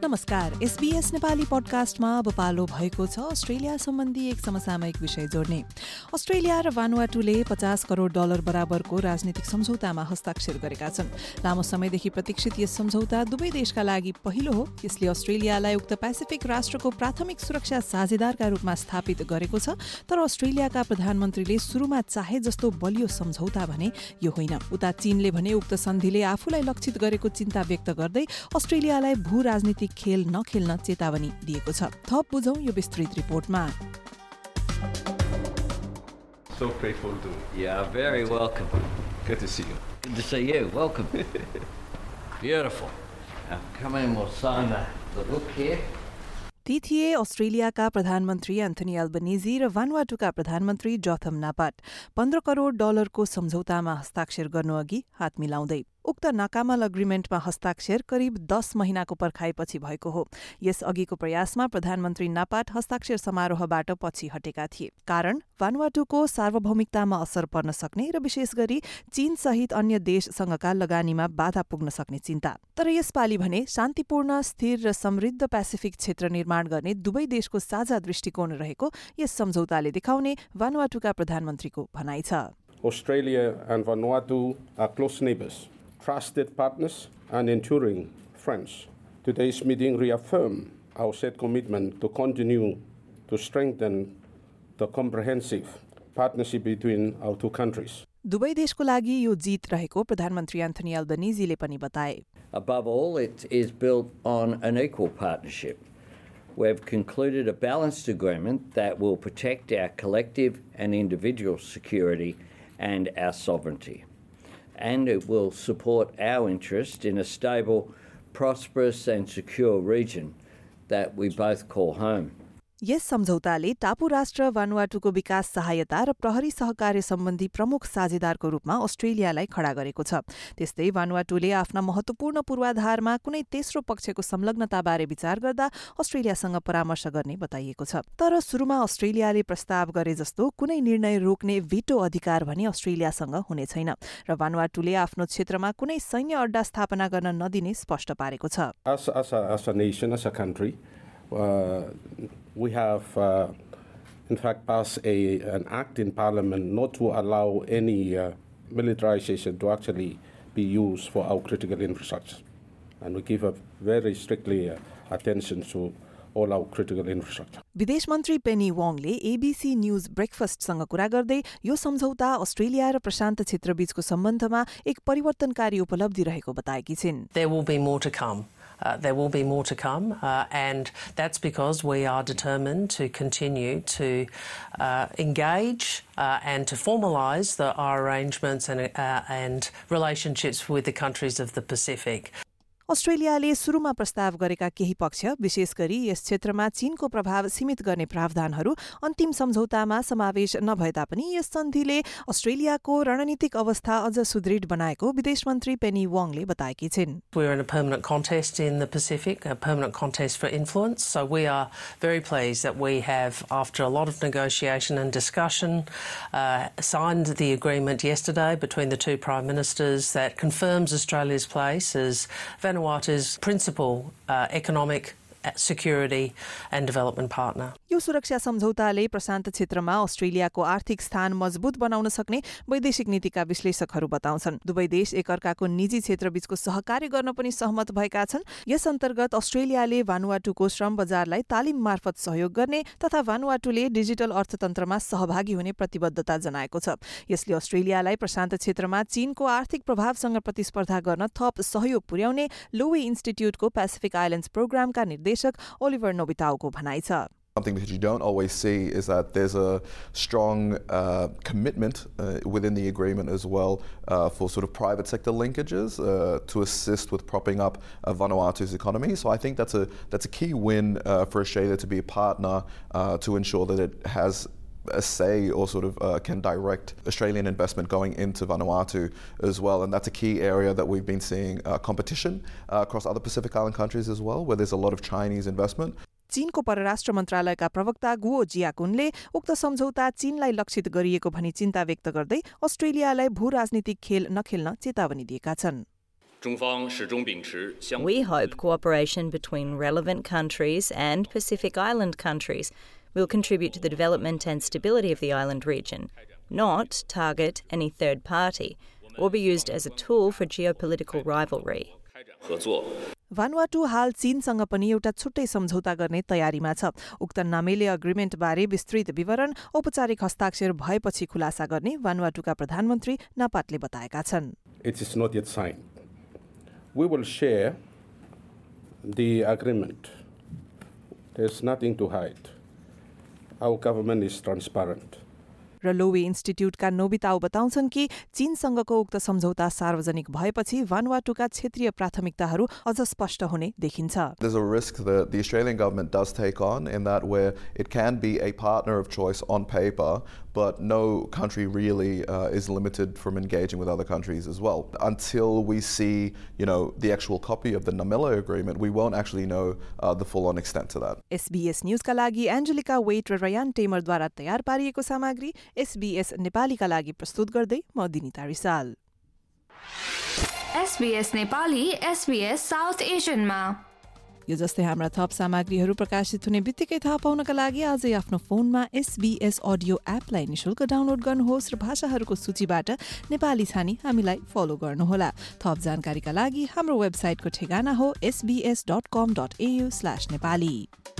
नमस्कार, SBS नेपाली पडकास्टमा अब पालो भएको छ अस्ट्रेलिया सम्बन्धी एक समसामयिक विषय जोड्ने। अस्ट्रेलिया र भानुआटुले $50 करोड बराबरको राजनीतिक सम्झौतामा हस्ताक्षर गरेका छन्। लामो समयदेखि प्रतीक्षित यस सम्झौता दुवै देशका लागि पहिलो हो। यसले अस्ट्रेलियालाई उक्त पेसिफिक राष्ट्रको प्राथमिक सुरक्षा साझेदारका रूपमा स्थापित गरेको छ। तर अस्ट्रेलियाका प्रधानमन्त्रीले सुरुमा चाहे जस्तो बलियो सम्झौता भने यो होइन। उता चीनले भने उक्त सन्धिले आफूलाई लक्षित गरेको चिन्ता व्यक्त गर्दै अस्ट्रेलियालाई भू राजनीतिक खेल नखेल्न चेतावनी दिएको छ। थप बुझौं यो विस्तृत रिपोर्टमा। So grateful to. Yeah, very welcome. Good to see you. Good to see you. Welcome. Beautiful. Now, come in, we'll sign the book here. ती थिए अस्ट्रेलियाका प्रधानमन्त्री एन्थनी एल्बनीजी र भानुआटुका प्रधानमन्त्री जोथम नापाट। $15 करोड सम्झौतामा हस्ताक्षर गर्नुअघि हात मिलाउँदै। उक्त नाकामल अग्रिमेन्टमा हस्ताक्षर करिब 10 महिनाको पर्खाइपछि भएको हो। यस अघिको प्रयासमा प्रधानमन्त्री नापाट हस्ताक्षर समारोहबाट पछि हटेका थिए। कारण भानुआटुको सार्वभौमिकतामा असर पर्न सक्ने र विशेष गरी चीन सहित अन्य देशसँगका लगानीमा बाधा पुग्न सक्ने चिन्ता। तर यसपालि भने शान्तिपूर्ण, स्थिर र समृद्ध पेसिफिक क्षेत्र निर्माण गर्ने दुवै देशको साझा दृष्टिकोण रहेको यस सम्झौताले देखाउने भानुआटुका प्रधानमन्त्रीको भनाइ छ। Australia and Vanuatu are close neighbors, trusted partners and enduring friends. Today's meeting reaffirmed our set commitment to continue to strengthen the comprehensive partnership between our two countries. दुवै देशको लागि यो जीत रहेको प्रधानमन्त्री एन्थनी एल्बनीजीले पनि बताए। Above all, it is built on an equal partnership. We've concluded a balanced agreement that will protect our collective and individual security and our sovereignty. And it will support our interest in a stable, prosperous and secure region that we both call home. यस सम्झौताले टापु राष्ट्र भानुआटुको विकास सहायता र प्रहरी सहकार्य सम्बन्धी प्रमुख साझेदारको रूपमा अस्ट्रेलियालाई खडा गरेको छ। त्यस्तै भानुआटुले आफ्ना महत्वपूर्ण पूर्वाधारमा कुनै तेस्रो पक्षको संलग्नताबारे विचार गर्दा अस्ट्रेलियासँग परामर्श गर्ने बताइएको छ। तर सुरुमा अस्ट्रेलियाले प्रस्ताव गरे जस्तो कुनै निर्णय रोक्ने भिटो अधिकार भने अस्ट्रेलियासँग हुने छैन र भानुआटुले आफ्नो क्षेत्रमा कुनै सैन्य अड्डा स्थापना गर्न नदिने स्पष्ट पारेको छ। As a nation, as a country, we have, in fact, passed an act in Parliament not to allow any militarization to actually be used for our critical infrastructure. And we give a very strictly attention to all our critical infrastructure. विदेश मन्त्री Penny Wong ABC news ब्रेकफास्टसँग कुरा गर्दै यो सम्झौता Australia र प्रशान्त क्षेत्रबीचको सम्बन्धमा एक परिवर्तनकारी उपलब्धि रहेको बताएकी छिन्। There will be more to come. There will be more to come, and that's because we are determined to continue to engage and to formalise our arrangements and relationships with the countries of the Pacific. अस्ट्रेलियाले सुरुमा प्रस्ताव गरेका केही पक्ष, विशेष गरी यस क्षेत्रमा चीनको प्रभाव सीमित गर्ने प्रावधानहरू अन्तिम सम्झौतामा समावेश नभए तापनि यस सन्धिले अस्ट्रेलियाको रणनीतिक अवस्था अझ सुदृढ बनाएको विदेश मन्त्री पेनी वोङले बताएकी छिन्। We're in a permanent contest in the Pacific, a permanent contest for influence, so we are very pleased that we have, after a lot of negotiation and discussion, signed the agreement yesterday between the two Prime Ministers that confirms Australia's place as Vanuatu's principal economic, security and development partner. यो सुरक्षा सम्झौताले प्रशान्त क्षेत्रमा अस्ट्रेलियाको आर्थिक स्थान मजबुत बनाउन सक्ने वैदेशिक नीतिका विश्लेषकहरू बताउँछन्। दुवै देश एकअर्काको निजी क्षेत्रबीचको सहकार्य गर्न पनि सहमत भएका छन्। यस अन्तर्गत अस्ट्रेलियाले भानुआटुको श्रम बजारलाई तालिम मार्फत सहयोग गर्ने तथा भानुआटुले डिजिटल अर्थतन्त्रमा सहभागी हुने प्रतिबद्धता जनाएको छ। यसले अस्ट्रेलियालाई प्रशान्त क्षेत्रमा चीनको आर्थिक प्रभावसँग प्रतिस्पर्धा गर्न थप सहयोग पुर्याउने लोवे इन्स्टिट्युटको पेसिफिक आइल्यान्ड्स प्रोग्रामका निर्देशक ओलिभर नोबिताओको भनाइ छ। Something that you don't always see is that there's a strong commitment within the agreement as well for sort of private sector linkages to assist with propping up Vanuatu's economy. So I think that's a key win for Australia to be a partner to ensure that it has a say or sort of can direct Australian investment going into Vanuatu as well. And that's a key area that we've been seeing competition across other Pacific Island countries as well, where there's a lot of Chinese investment. चीनको परराष्ट्र मन्त्रालयका प्रवक्ता Guo जियाकुनले उक्त सम्झौता चीनलाई लक्षित गरिएको भनी चिन्ता व्यक्त गर्दै अस्ट्रेलियालाई भू राजनीतिक खेल नखेल्न चेतावनी दिएका छन्। We hope cooperation between relevant countries and Pacific Island countries will contribute to the development and stability of the island region, not target any third party or be used as a tool for geopolitical rivalry. भानुआटु हाल चीनसँग पनि एउटा छुट्टै सम्झौता गर्ने तयारीमा छ। उक्त नामेले अग्रिमेन्टबारे विस्तृत विवरण औपचारिक हस्ताक्षर भएपछि खुलासा गर्ने भानुआटुका प्रधानमन्त्री नापाटले बताएका छन्। It is not yet signed. We will share the agreement. There's nothing to hide. Our government is transparent. र लोवे इन्स्टिट्युटका नोबिताओ बताउँछन् कि चीनसँगको उक्त सम्झौता सार्वजनिक भएपछि भानुआटुका क्षेत्रीय प्राथमिकताहरू अझ स्पष्ट हुने देखिन्छ। There's a risk that the Australian government does take on in that where it can be a partner of choice on paper, but no country really is limited from engaging with other countries as well. Until we see, the actual copy of the Namela agreement, we won't actually know the full-on extent to that. SBS न्यूजका लागि Angelica Waite र Ryan टेमरद्वारा तयार पारिएको सामग्री SBS नेपालीका लागि प्रस्तुत गर्दै म Dinita Risal. SBS Nepali SBS South एसियनमा यो जस्तै हाम्रा थप सामग्रीहरू प्रकाशित हुने बित्तिकै थाहा पाउनका लागि आजै आफ्नो फोनमा SBS अडियो एपलाई निशुल्क डाउनलोड गर्नुहोस् र भाषाहरूको सूचीबाट नेपाली छानी हामीलाई फलो गर्नुहोला। थप जानकारीका लागि हाम्रो वेबसाइटको ठेगाना हो sbs.com.au/nepali।